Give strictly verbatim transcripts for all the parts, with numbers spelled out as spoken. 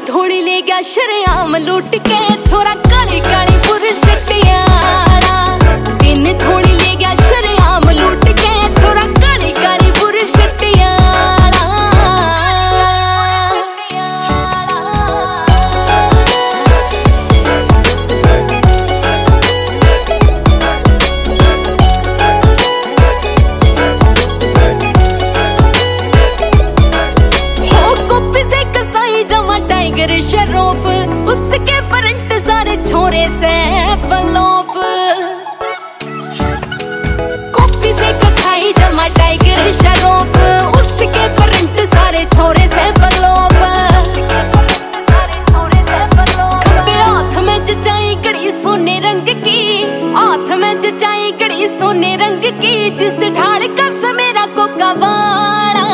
थोड़ी ले गया शरेआम लूट के छोरा काली काली बुरशटियाला। दिन थोड़ी ले गया शरेआम लूट के छोरा काली काली बुरशटियाला। हो कुप्पी से कसाई जमा टाइगर शरोफ उसके फ्रंट सारे छोरे से फलोप। कॉपी से कसाई जमा टाइगर शरोफ उसके फ्रंट सारे छोरे से फलोप। खब्बे हाथ में जचाई कड़ी सोने रंग की, हाथ में जचाई कड़ी सोने रंग की, जिस ढाल का समेरा कोका वाला।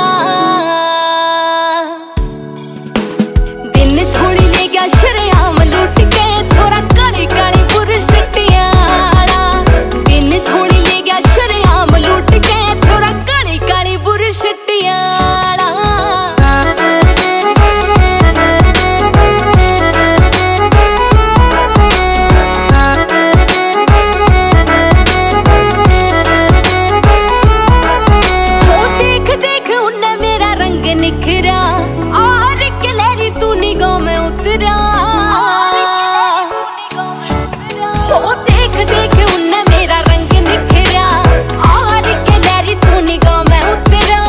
दिन थोड़ी ले गया शरेआम लूट के छोरा काली काली बुरशटियाला। दिन थोड़ी ले गया शरेआम लूट के छोरा काली काली बुरशटियाला। हो देख देख उन्ने मेरा रंग निखरा और कलेरी तू निगाह में उतरा। हो देख देख उन्ने मेरा रंग निखरा और कलेरी तू निगाह में उतरा।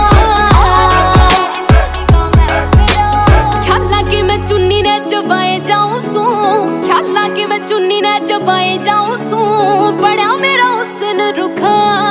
ख्याला कि मैं चुन्नी ने चबाए जाऊं सू, ख्याला कि मैं चुन्नी ने चबाए जाऊं सू, बड़ा मेरा हुस्न रुखा।